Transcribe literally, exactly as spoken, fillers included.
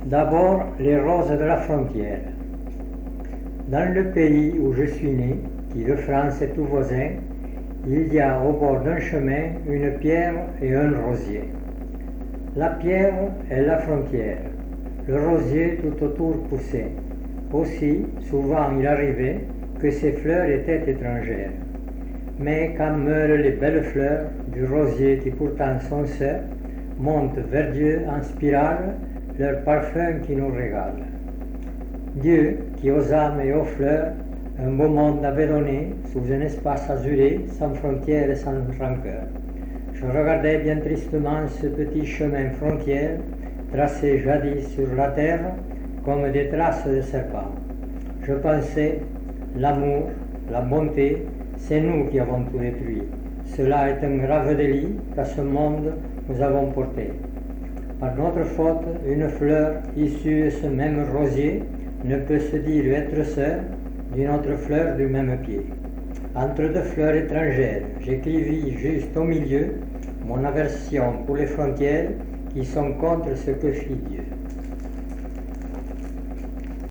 D'abord, les roses de la frontière. Dans le pays où je suis né, qui de France est tout voisin, il y a au bord d'un chemin une pierre et un rosier. La pierre est la frontière, le rosier tout autour poussait. Aussi, souvent il arrivait que ces fleurs étaient étrangères. Mais quand meurent les belles fleurs du rosier qui pourtant sont sœurs, montent vers Dieu en spirale leur parfum qui nous régale. Dieu, qui aux âmes et aux fleurs un beau monde avait donné sous un espace azuré, sans frontières et sans rancœur. Je regardais bien tristement ce petit chemin frontière, tracé jadis sur la terre comme des traces de serpents. Je pensais, l'amour, la bonté, c'est nous qui avons tout détruit. Cela est un grave délit qu'à ce monde nous avons porté. Par notre faute, une fleur issue de ce même rosier ne peut se dire être sœur d'une autre fleur du même pied. Entre deux fleurs étrangères, j'écrivis juste au milieu mon aversion pour les frontières qui sont contre ce que fit Dieu.